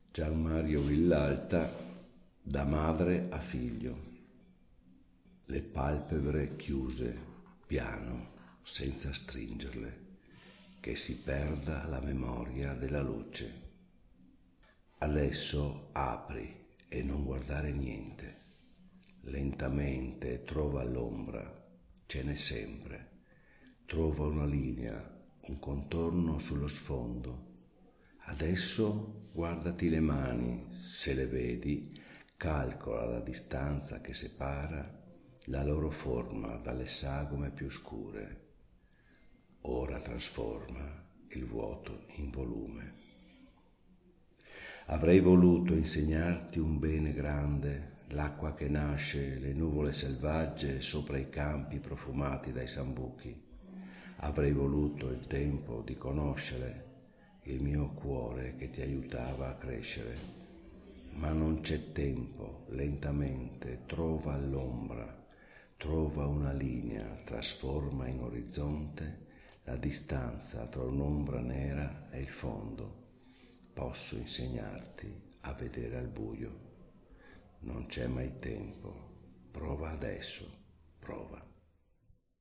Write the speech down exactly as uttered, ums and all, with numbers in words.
Gian Mario Villalta, da madre a figlio. Le palpebre chiuse, piano, senza stringerle, che si perda la memoria della luce. Adesso apri e non guardare niente. Lentamente trova l'ombra, ce n'è sempre. Trova una linea, un contorno sullo sfondo. Adesso guardati le mani, se le vedi, calcola la distanza che separa la loro forma dalle sagome più scure. Ora trasforma il vuoto in volume. Avrei voluto insegnarti un bene grande, l'acqua che nasce, le nuvole selvagge sopra i campi profumati dai sambuchi. Avrei voluto il tempo di conoscere il mio cuore che ti aiutava a crescere. Ma non c'è tempo, lentamente trova l'ombra, trova una linea, trasforma in orizzonte la distanza tra un'ombra nera e il fondo. Posso insegnarti a vedere al buio. Non c'è mai tempo. Prova adesso, prova.